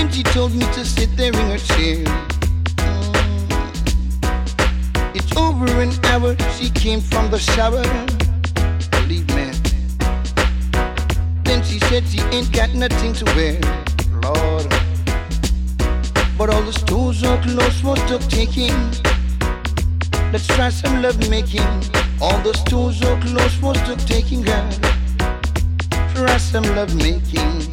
Then she told me to sit there in her chair. It's over an hour, she came from the shower. Believe me. Then she said she ain't got nothing to wear. Lord. But all the stores are closed for stock taking. Let's try some love making. All the stores are closed for stock taking, girl. Try some love making.